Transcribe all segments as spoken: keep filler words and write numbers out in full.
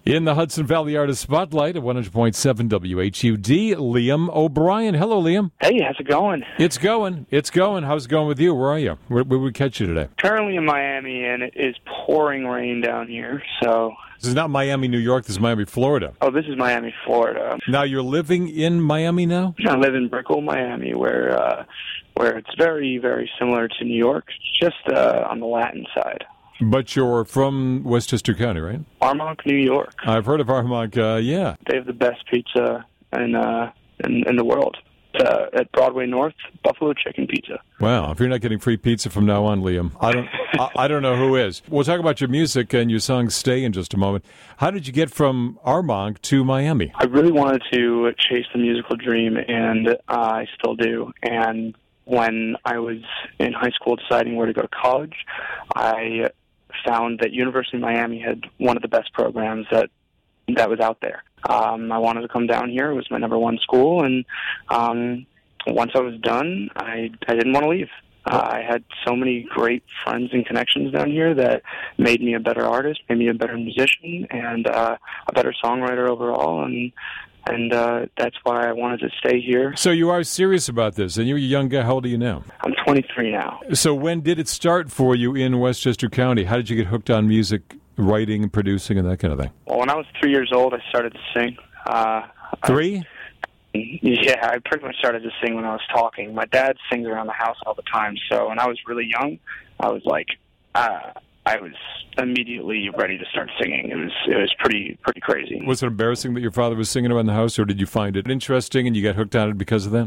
In the Hudson Valley Artist Spotlight at one hundred point seven W H U D, Liam O'Brien. Hello, Liam. Hey, how's it going? It's going. It's going. How's it going with you? Where are you? Where, where did we catch you today? Currently in Miami, and it is pouring rain down here, so... This is not Miami, New York. This is Miami, Florida. Oh, this is Miami, Florida. Now, you're living in Miami now? I live in Brickell, Miami, where uh, where it's very, very similar to New York, just uh, on the Latin side. But you're from Westchester County, right? Armonk, New York. I've heard of Armonk, uh, yeah. They have the best pizza in uh, in, in the world. Uh, at Broadway North, Buffalo Chicken Pizza. Wow, if you're not getting free pizza from now on, Liam, I don't I, I don't know who is. We'll talk about your music and your song Stay in just a moment. How did you get from Armonk to Miami? I really wanted to chase the musical dream, and uh, I still do. And when I was in high school deciding where to go to college, I found that University of Miami had one of the best programs that that was out there. Um, I wanted to come down here. It was my number one school, and um, once I was done, I, I didn't want to leave. Uh, I had so many great friends and connections down here that made me a better artist, made me a better musician, and uh, a better songwriter overall, and and uh, that's why I wanted to stay here. So you are serious about this, and you're a young guy. How old are you now? I'm twenty-three now. So when did it start for you in Westchester County? How did you get hooked on music, writing, and producing, and that kind of thing? Well, when I was three years old, I started to sing. Uh, Three? I, yeah, I pretty much started to sing when I was talking. My dad sings around the house all the time, so when I was really young, I was like, uh, I was immediately ready to start singing. It was it was pretty pretty crazy. Was it embarrassing that your father was singing around the house, or did you find it interesting and you got hooked on it because of that?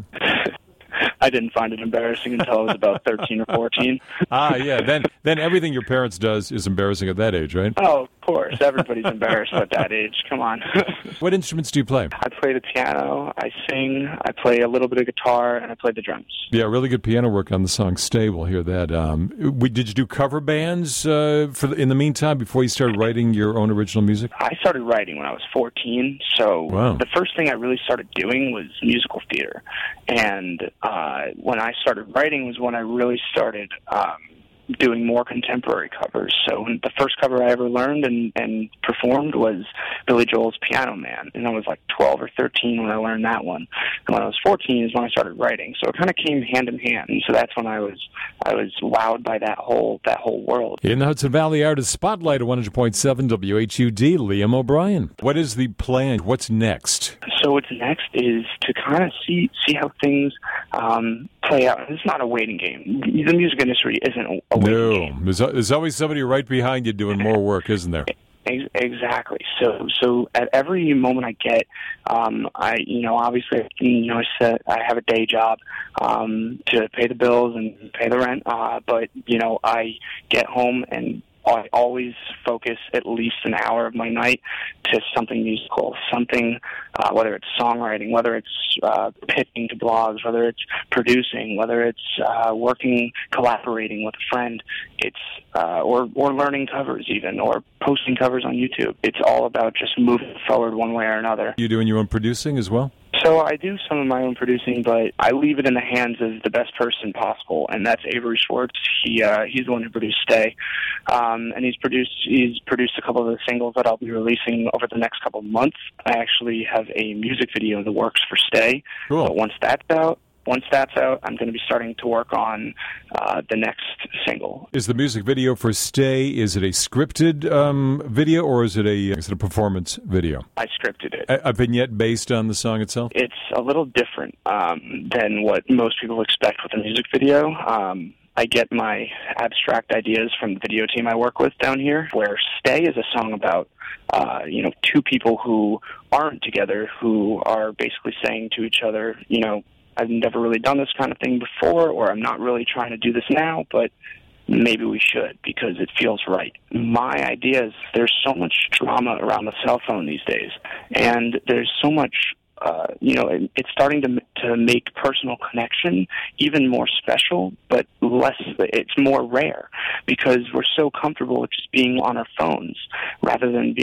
I didn't find it embarrassing until I was about thirteen or fourteen. Ah, yeah. Then then everything your parents does is embarrassing at that age, right? Oh, of course. Everybody's embarrassed at that age. Come on. What instruments do you play? I play the piano, I sing, I play a little bit of guitar, and I play the drums. Yeah, really good piano work on the song Stay. We'll hear that. Um, we, did you do cover bands uh, for the, in the meantime before you started writing your own original music? I started writing when I was fourteen, so wow. The first thing I really started doing was musical theater. And uh, when I started writing was when I really started um, doing more contemporary covers. So the first cover I ever learned and, and performed was Billy Joel's Piano Man. And I was like twelve or thirteen when I learned that one. And when I was fourteen is when I started writing. So it kind of came hand in hand. And so that's when I was I was wowed by that whole that whole world. In the Hudson Valley Artist Spotlight at one hundred point seven W H U D, Liam O'Brien. What is the plan? What's next? So what's next is to kind of see see how things um, play out. It's not a waiting game. The music industry isn't a waiting no. game. There's, there's always somebody right behind you doing more work, isn't there? Exactly. So, so at every moment I get, um, I, you know, obviously, you know, I said I have a day job um, to pay the bills and pay the rent. Uh, but you know, I get home and I always focus at least an hour of my night to something musical, something, uh, whether it's songwriting, whether it's uh, pitching to blogs, whether it's producing, whether it's uh, working, collaborating with a friend, it's uh, or or learning covers even, or posting covers on YouTube. It's all about just moving forward one way or another. You doing your own producing as well? So I do some of my own producing, but I leave it in the hands of the best person possible, and that's Avery Schwartz. He uh, he's the one who produced Stay, um, and he's produced he's produced a couple of the singles that I'll be releasing over the next couple of months. I actually have a music video in the works for Stay. Cool. But once that's out, once that's out, I'm going to be starting to work on uh, the next single. Is the music video for Stay, is it a scripted um, video, or is it a is it a performance video? I scripted it. A, a vignette based on the song itself? It's a little different um, than what most people expect with a music video. Um, I get my abstract ideas from the video team I work with down here, where Stay is a song about, uh, you know, two people who aren't together, who are basically saying to each other, you know, I've never really done this kind of thing before, or I'm not really trying to do this now, but maybe we should because it feels right. My idea is there's so much drama around the cell phone these days, and there's so much Uh, you know, it, it's starting to to make personal connection even more special, but less. It's more rare because we're so comfortable with just being on our phones rather than being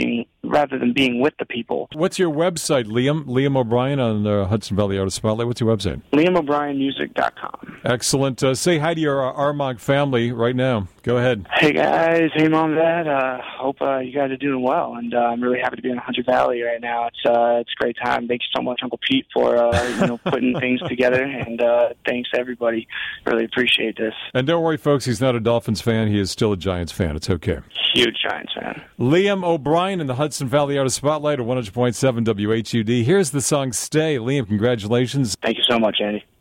rather than being with the people. What's your website, Liam? Liam O'Brien on the Hudson Valley Artist Spotlight. What's your website? Liam O'Brien Music dot com. Excellent. Uh, say hi to your uh, Armonk family right now. Go ahead. Hey, guys. Hey, Mom and Dad. Uh, hope uh, you guys are doing well, and uh, I'm really happy to be in Hunter Valley right now. It's uh, it's a great time. Thank you so much, Uncle Pete, for uh, you know putting things together, and uh, thanks to everybody. Really appreciate this. And don't worry, folks, he's not a Dolphins fan. He is still a Giants fan. It's okay. Huge Giants fan. Liam O'Brien in the Hudson Valley Artist Spotlight at one hundred point seven W H U D. Here's the song Stay. Liam, congratulations. Thank you so much, Andy.